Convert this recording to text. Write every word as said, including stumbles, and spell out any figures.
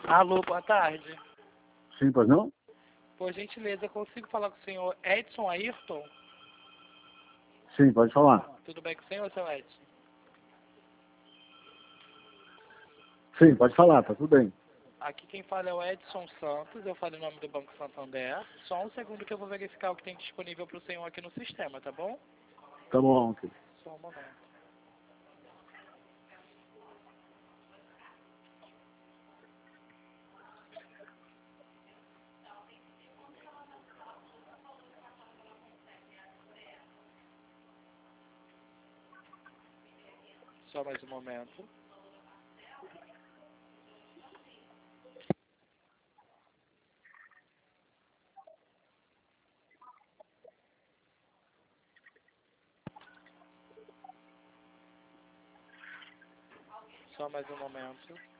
Alô, boa tarde. Sim, pois não? Por gentileza, consigo falar com o senhor Edson Ayrton? Sim, pode falar. Tudo bem com o senhor, seu Edson? Sim, pode falar, tá tudo bem. Aqui quem fala é o Edson Santos, eu falo em nome do Banco Santander. Só um segundo que eu vou verificar o que tem disponível para o senhor aqui no sistema, tá bom? Tá bom, ok. Só um momento. Só mais um momento. Só mais um momento.